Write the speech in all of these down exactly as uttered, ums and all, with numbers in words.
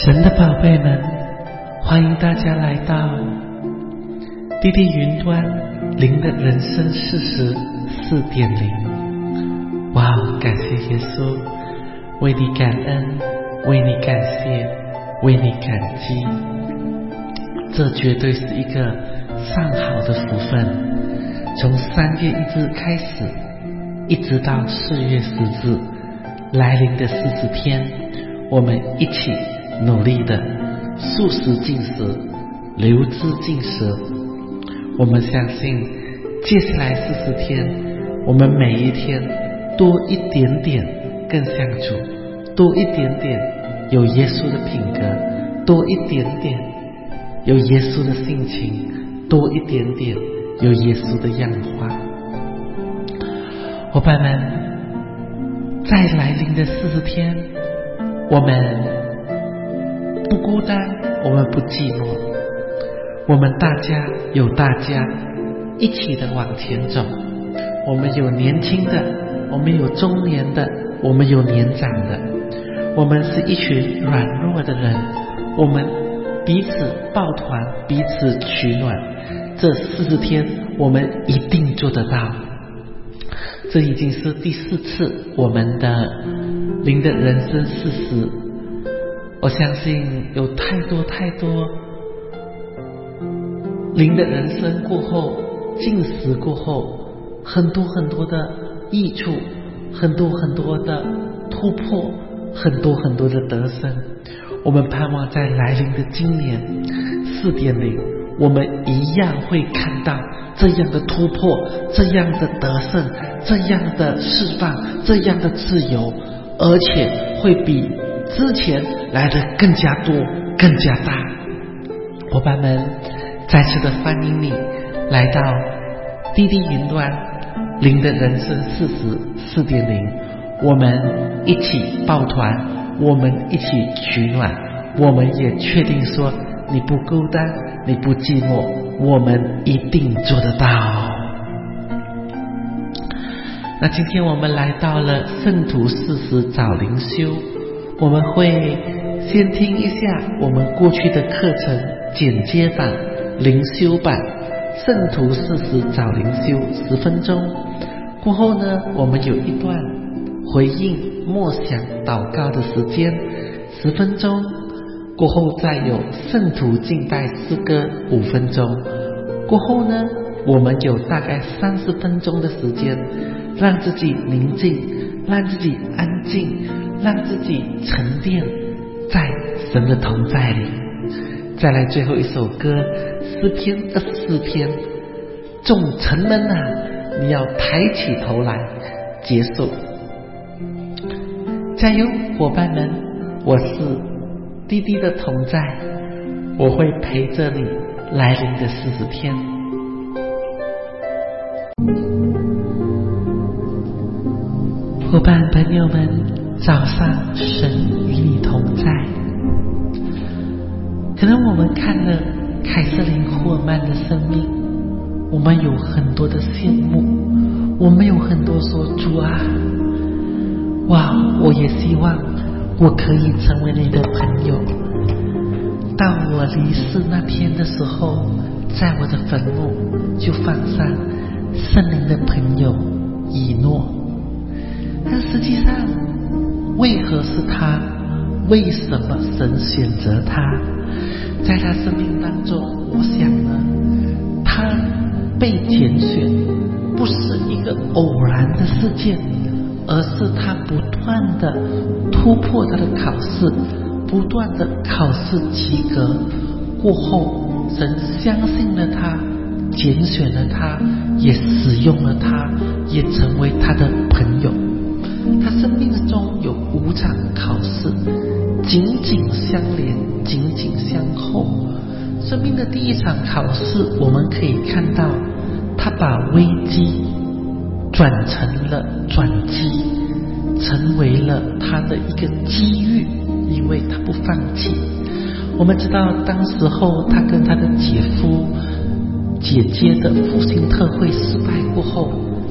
神的宝贝们，欢迎大家来到滴滴云端灵的人生四十四点零。哇，感谢耶稣，为你感恩，为你感谢，为你感激。这绝对是一个上好的福分。从三月一日开始，一直到四月十日来临的四十天，我们一起努力的素食进食，流质进食。我们相信接下来四十天，我们每一天多一点点更像主，多一点点有耶稣的品格，多一点点有耶稣的性情，多一点点有耶稣的样化。伙伴们，在来临的四十天，我们不孤单，我们不寂寞，我们大家有大家一起的往前走。我们有年轻的，我们有中年的，我们有年长的，我们是一群软弱的人，我们彼此抱团，彼此取暖。这四十天我们一定做得到。这已经是第四次我们的灵的人生四十。我相信有太多太多灵的人生过后，进食过后，很多很多的益处，很多很多的突破，很多很多的得胜。我们盼望在来临的今年 四点零， 我们一样会看到这样的突破，这样的得胜，这样的释放，这样的自由，而且会比之前来的更加多，更加大。伙伴们，再次的欢迎你来到滴滴云端灵的人生四十四点零，我们一起抱团，我们一起取暖，我们也确定说你不孤单，你不寂寞，我们一定做得到。那今天我们来到了圣徒四十早灵修，我们会先听一下我们过去的课程简介版、灵修版，圣徒四十早灵修十分钟。过后呢，我们有一段回应、默想、祷告的时间十分钟。过后再有圣徒敬拜诗歌五分钟。过后呢，我们有大概三十分钟的时间，让自己宁静，让自己安静，让自己沉淀在神的同在里。再来最后一首歌，诗篇二十四篇，众城门啊，你要抬起头来接受。加油，伙伴们，我是滴滴的同在，我会陪着你来临的四十天。伙伴朋友们，早上神与你同在。可能我们看了凯瑟琳霍尔曼的生命，我们有很多的羡慕，我们有很多说主啊，哇，我也希望我可以成为你的朋友。到我离世那天的时候，在我的坟墓就放上圣灵的朋友以诺。但实际上，为何是他？为什么神选择他？在他生命当中，我想呢，他被拣选不是一个偶然的事件，而是他不断的突破他的考试，不断的考试及格过后，神相信了他，拣选了他，也使用了他，也成为他的朋友。他生命中有五场考试，紧紧相连，紧紧相扣。生命的第一场考试，我们可以看到他把危机转成了转机，成为了他的一个机遇，因为他不放弃。我们知道当时候他跟他的姐夫姐姐的复兴特会失败过后，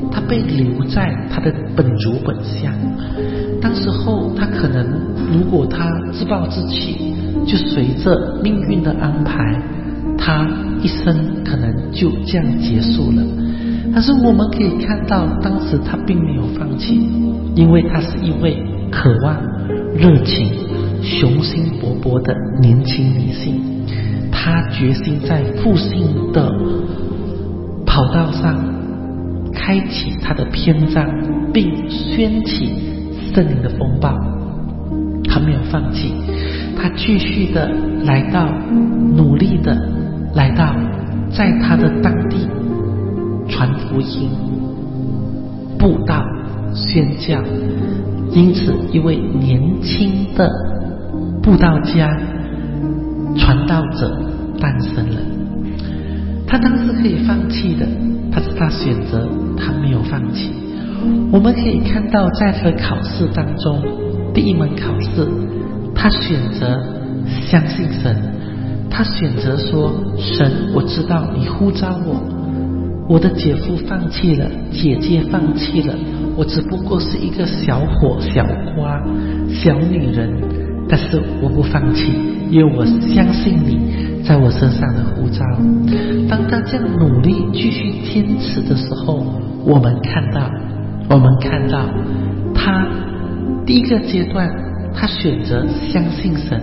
他被留在他的本族本乡。当时候他可能如果他自暴自弃，就随着命运的安排，他一生可能就这样结束了。但是我们可以看到，当时他并没有放弃，因为他是一位渴望、热情、雄心勃勃的年轻女性。她决心在复兴的跑道上开启她的篇章，并掀起圣灵的风暴。她没有放弃，她继续的来到，努力的来到，在她的当地传福音、布道、宣教。因此一位年轻的布道家、传道者诞生了。他当时可以放弃的，但是他选择他没有放弃。我们可以看到在他的考试当中，第一门考试他选择相信神，他选择说，神，我知道你呼召我，我的姐夫放弃了，姐姐放弃了，我只不过是一个小伙、小花、小女人，但是我不放弃，因为我相信你在我身上的呼召。当他这样努力继续坚持的时候，我们看到我们看到他第一个阶段他选择相信神，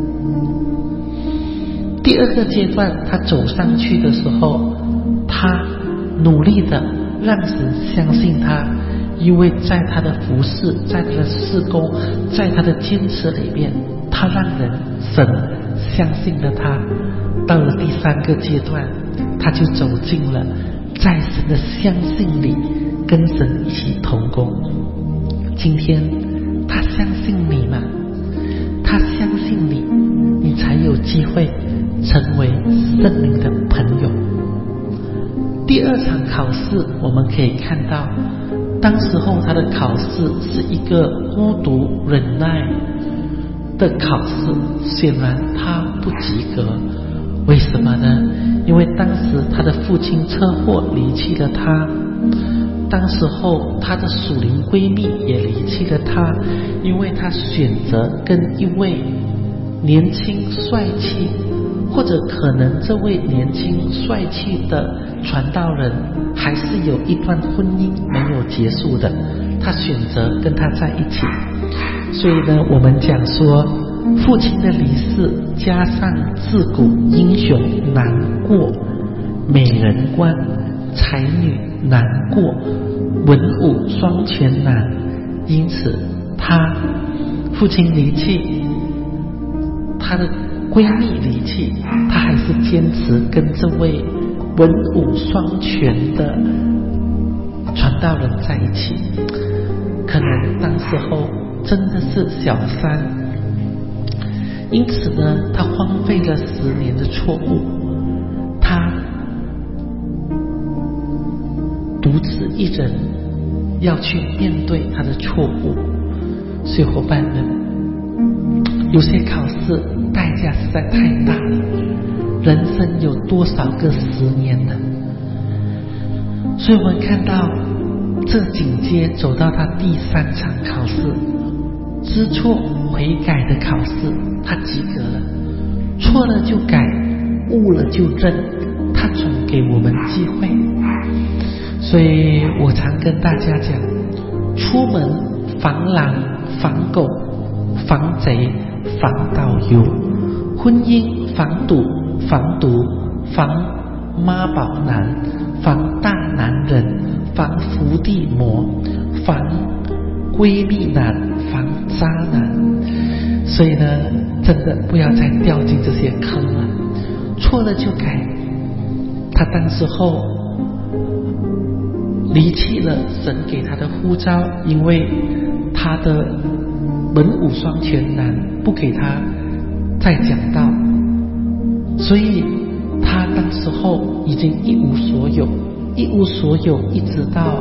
第二个阶段他走上去的时候，他努力的让神相信他，因为在他的服事，在他的事工，在他的坚持里面，他让人神相信了他。到了第三个阶段，他就走进了在神的相信里跟神一起同工。今天他相信你吗？他相信你，你才有机会成为圣灵的朋友。第二场考试我们可以看到，当时候他的考试是一个孤独忍耐的考试，显然他不及格。为什么呢？因为当时他的父亲车祸离弃了他，当时候他的属灵闺蜜也离弃了他，因为他选择跟一位年轻帅气，或者可能这位年轻帅气的传道人还是有一段婚姻没有结束的，他选择跟他在一起。所以呢，我们讲说父亲的离世加上自古英雄难过，美人关才女难过，文武双全难，因此他父亲离弃，他的闺蜜离弃，他还是坚持跟这位文武双全的传道人在一起。可能当时候真的是小三，因此呢，他荒废了十年的错误，他独自一人要去面对他的错误。所以伙伴们，有些考试代价实在太大了，人生有多少个十年呢？所以我们看到这紧接走到他第三场考试，知错悔改的考试，他及格了。错了就改，误了就认，他总给我们机会。所以我常跟大家讲，出门防狼、防狗、防贼、防导游；婚姻防赌、防毒、防妈宝男、防大男人、防伏地魔、防闺蜜男、防渣男。所以呢，真的不要再掉进这些坑了，错了就改。他当时候离弃了神给他的呼召，因为他的文武双全男不给他再讲道，所以他当时候已经一无所有，一无所有，一直到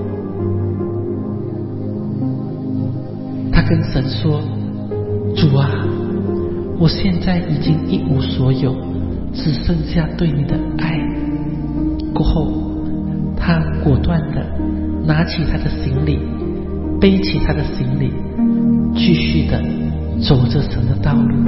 他跟神说，主啊，我现在已经一无所有，只剩下对你的爱。过后他他果断地拿起他的行李，背起他的行李，继续地走着神的道路。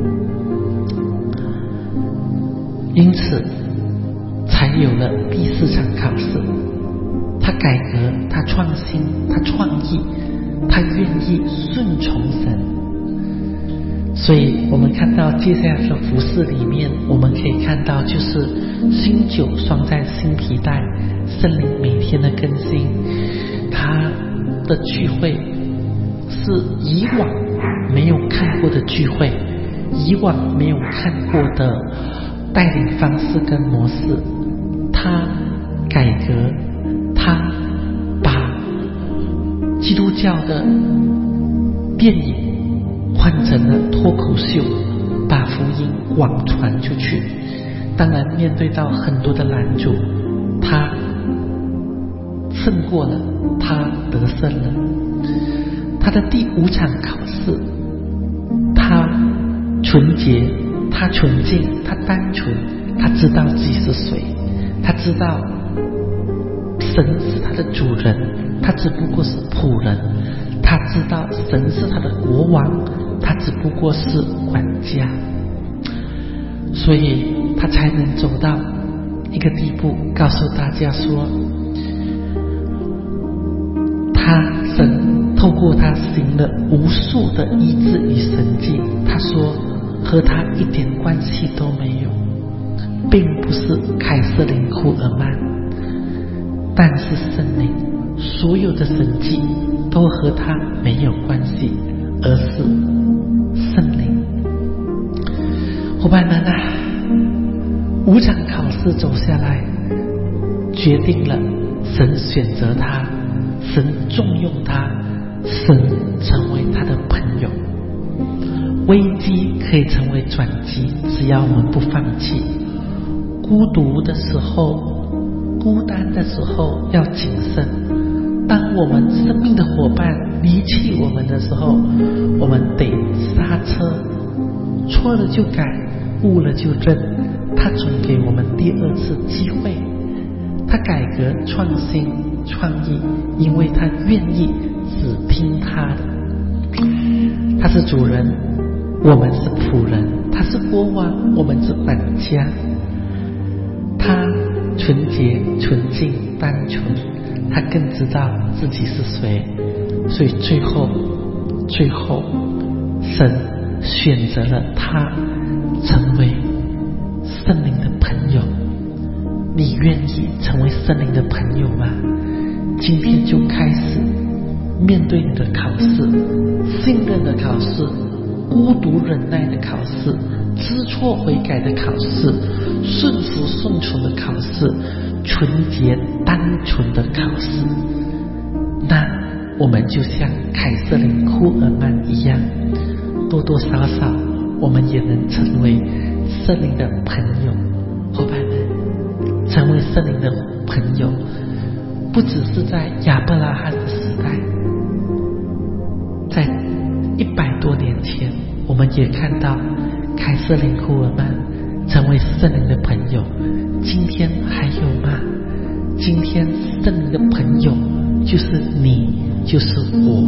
因此才有了第四场考试。他改革，他创新，他创意，他愿意顺从神。所以我们看到接下来的服事里面，我们可以看到就是新酒装在新皮带，圣灵每天的更新。他的聚会是以往没有看过的聚会，以往没有看过的带领方式跟模式。他改革，他把基督教的电影换成了脱口秀，把福音广传出去。当然面对到很多的拦阻，他胜过了，他得胜了。他的第五场考试，他纯洁，他纯净，他单纯，他知道自己是谁，他知道神是他的主人，他只不过是仆人，他知道神是他的国王，他只不过是管家。所以他才能走到一个地步，告诉大家说，他神透过他行了无数的医治与神迹。他说和他一点关系都没有，并不是凯瑟琳库尔曼，但是圣灵所有的神迹都和他没有关系，而是圣灵。伙伴们啊，五场考试走下来，决定了神选择他，神重用他，神成为他的朋友。危机可以成为转机，只要我们不放弃。孤独的时候，孤单的时候要谨慎。当我们生命的伙伴离弃我们的时候，我们得刹车，错了就改，误了就认。他总给我们第二次机会，他改革创新创意，因为他愿意只听他的。他是主人，我们是仆人；他是国王，我们是管家。他纯洁纯净单纯，他更知道自己是谁。所以最后最后神选择了他成为圣灵的朋友。你愿意成为圣灵的朋友吗？今天就开始面对你的考试，信任的考试，孤独忍耐的考试，知错悔改的考试，顺服顺从的考试，纯洁单纯的考试。那我们就像凯瑟琳库尔曼一样，多多少少我们也能成为圣灵的朋友。伙伴们，成为圣灵的朋友，不只是在亚伯拉罕的时代，在一百多年前，我们也看到凯瑟琳库尔曼成为圣灵的朋友。今天还有吗？今天圣灵的朋友就是你，就是我。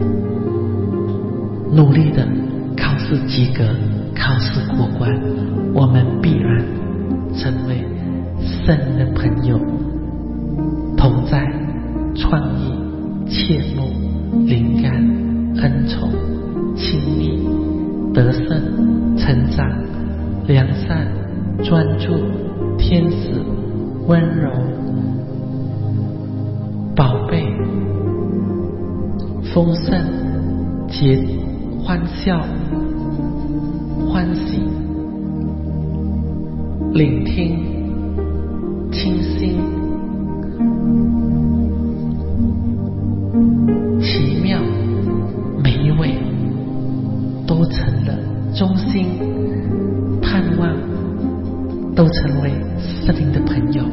努力的考试及格，考试过关，我们必然成为圣灵的朋友，同在、创意、切慕、灵感、恩宠、亲密、得胜、成长、良善、专注、天使、温柔、宝贝、丰盛、节、欢笑、欢喜、聆听、清新、奇妙，每一位都成了忠心、盼望，都成为圣灵的朋友。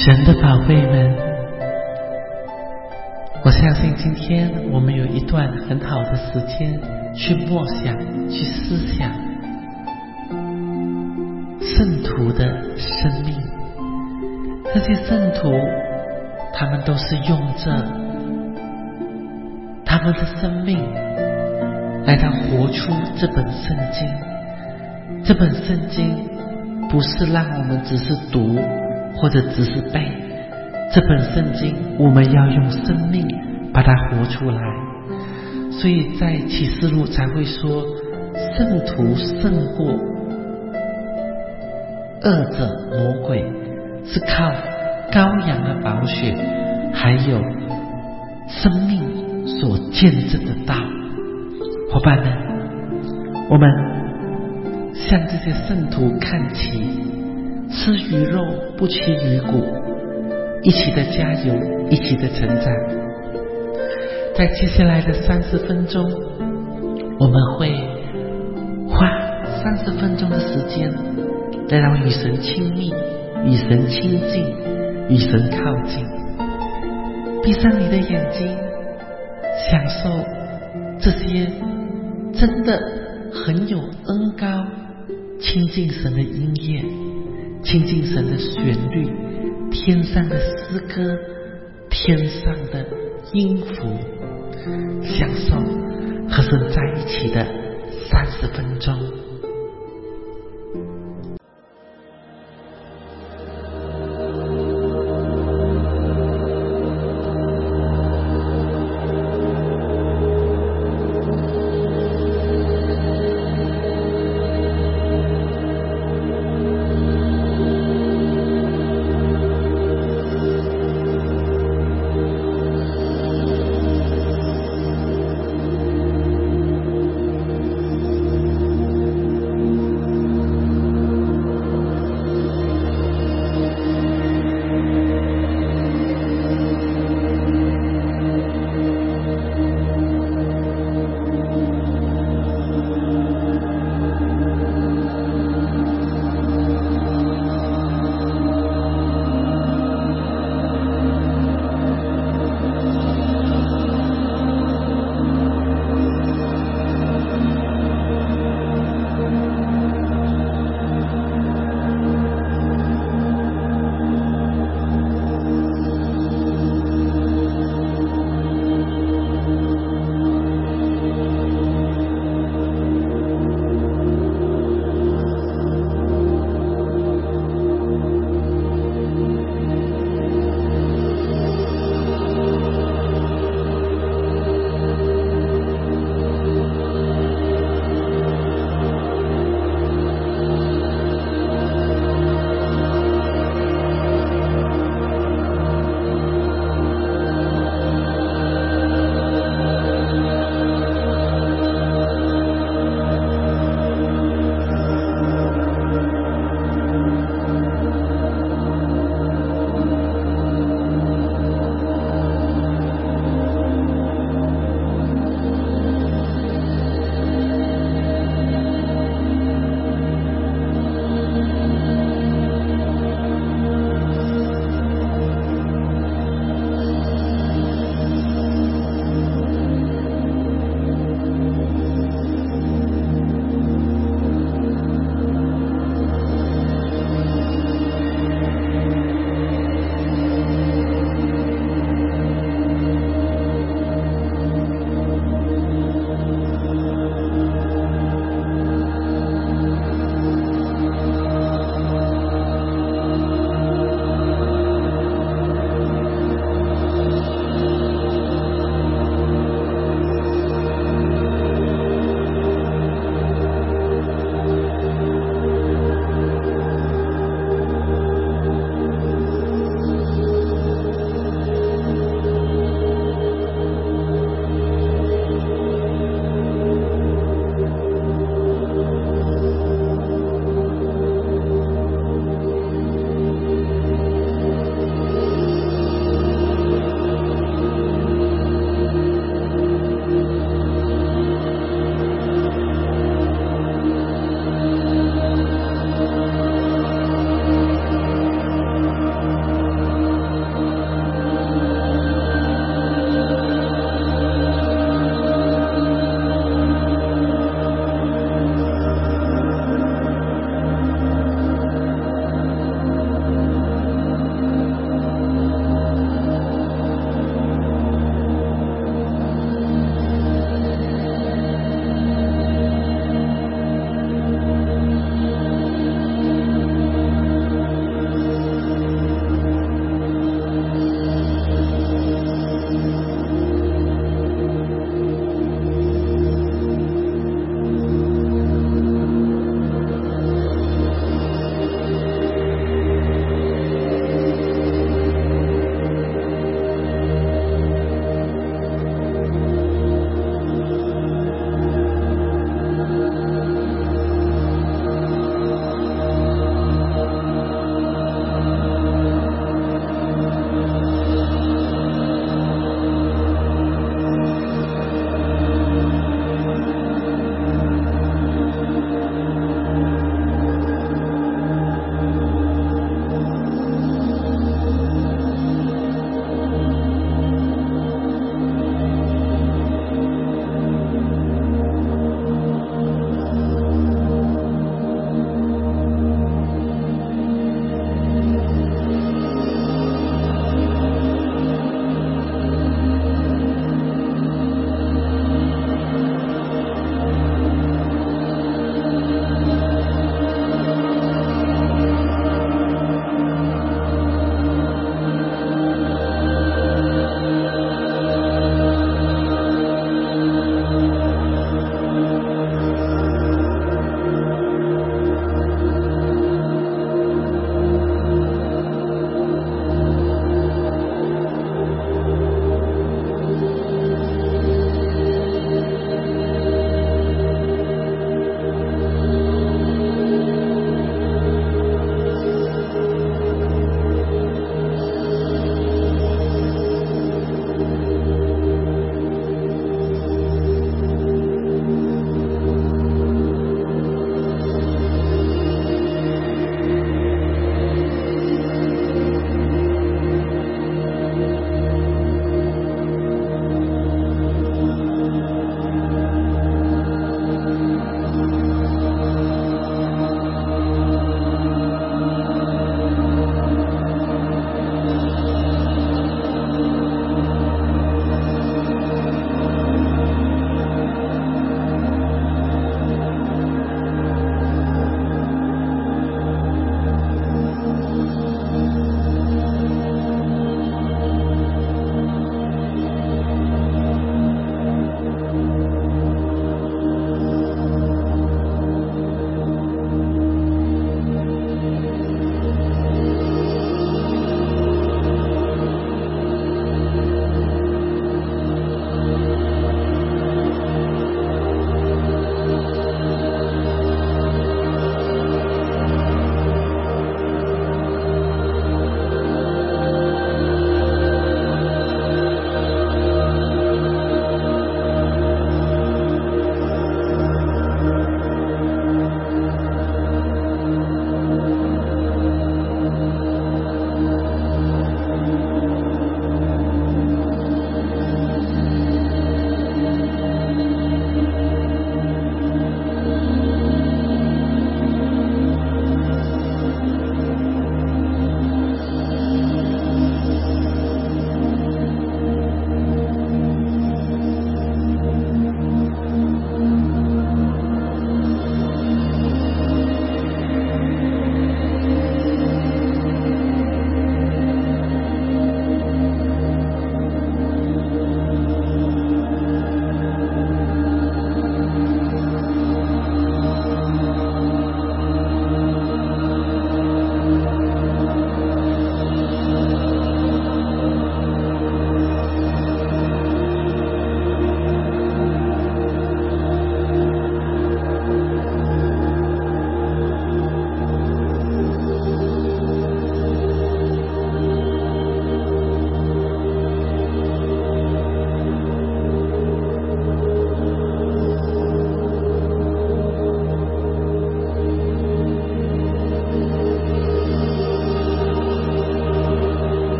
神的宝贝们，我相信今天我们有一段很好的时间去默想，去思想圣徒的生命。这些圣徒他们都是用着他们的生命来到活出这本圣经。这本圣经不是让我们只是读或者只是背，这本圣经我们要用生命把它活出来。所以在启示录才会说，圣徒胜过恶者魔鬼，是靠羔羊的宝血还有生命所见证的道。伙伴们，我们向这些圣徒看齐，吃鱼肉不吃鱼骨，一起的加油，一起的成长。在接下来的三十分钟，我们会花三十分钟的时间来到与神亲密，与神亲近，与神靠近。闭上你的眼睛，享受这些真的很有恩膏亲近神的音乐，亲近神的旋律，天上的诗歌，天上的音符，享受和神在一起的三十分钟。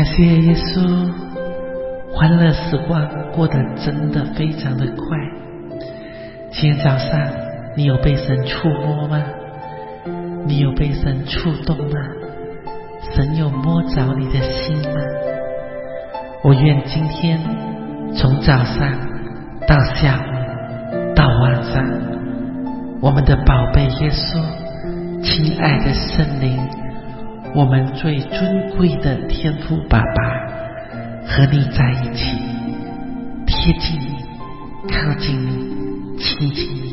谢耶稣，欢乐时光过得真的非常的快。今天早上你有被神触摸吗？你有被神触动吗？神有摸着你的心吗？我愿今天从早上到下午到晚上，我们的宝贝耶稣，亲爱的圣灵，我们最尊贵的天父爸爸和你在一起，贴近你，靠近你，亲近你。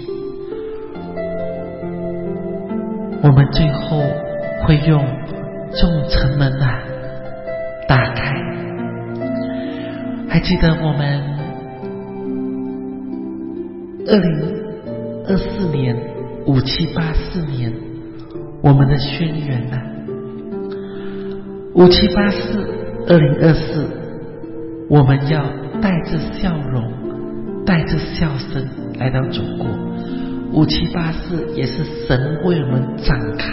我们最后会用众城门啊打开。还记得我们二零二四年五七八四年我们的宣言啊，五七八四二零二四，我们要带着笑容，带着笑声来到祖国。五七八四也是神为我们展开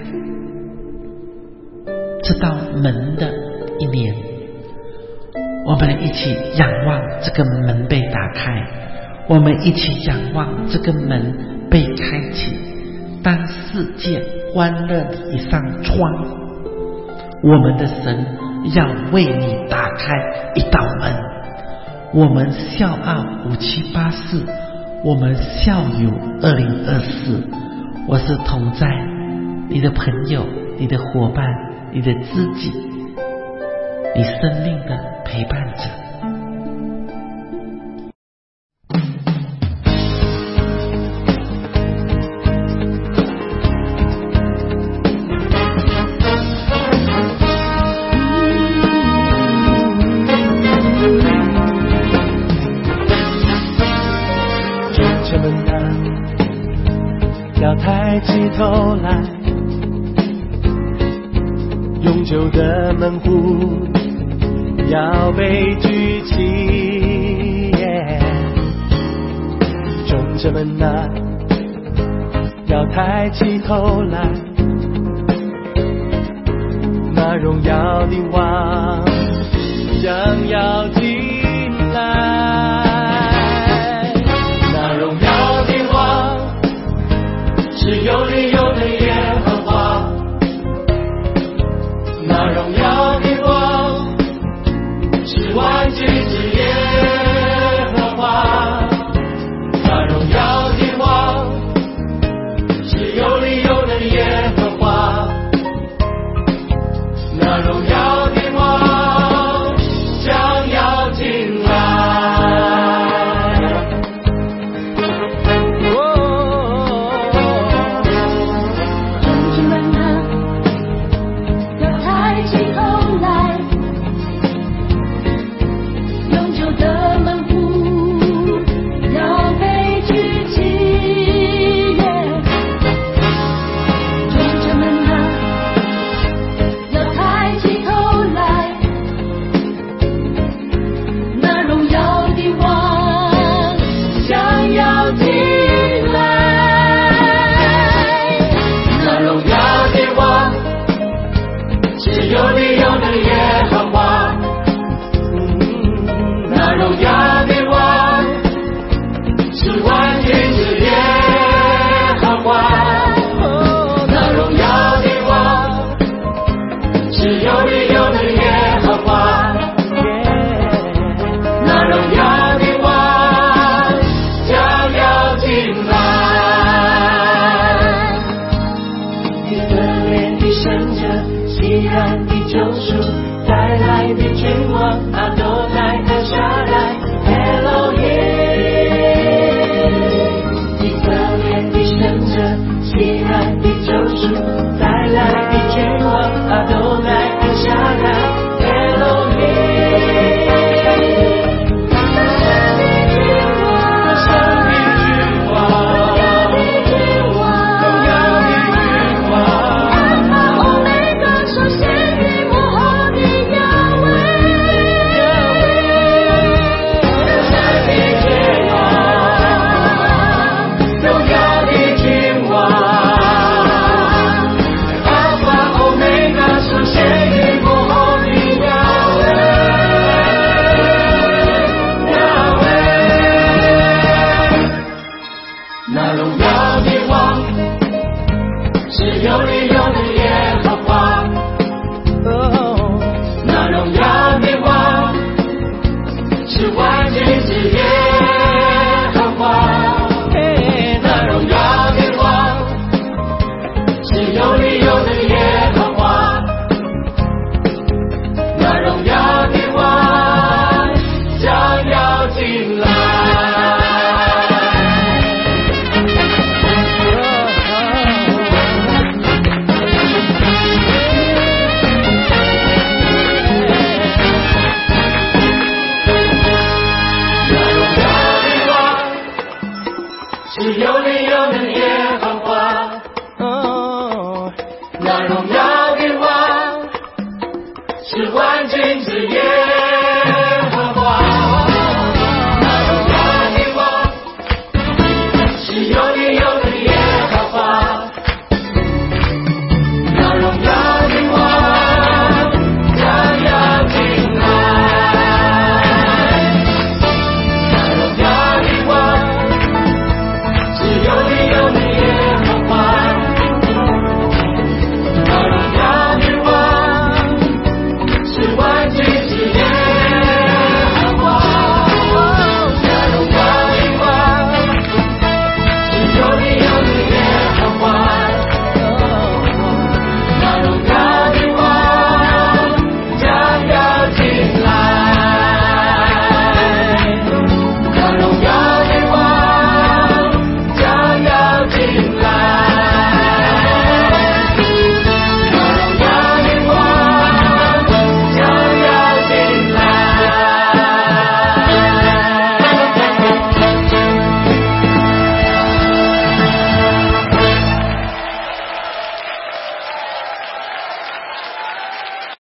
这道门的一年，我们一起仰望这个门被打开，我们一起仰望这个门被开启。当世界欢乐的一扇窗，我们的神要为你打开一道门。我们笑傲五七八四，我们笑有二零二四。我是同在你的朋友，你的伙伴，你的知己，你生命的陪伴者。 要抬起头来，永久的门户要被举起，众者们啊，要抬起头来，那荣耀的王将要进来，那荣耀的王是有力有能耶和华，那荣耀的王是万军之耶和华，那荣耀的王是有力有能耶和华，那荣耀的王将要进来。 有你。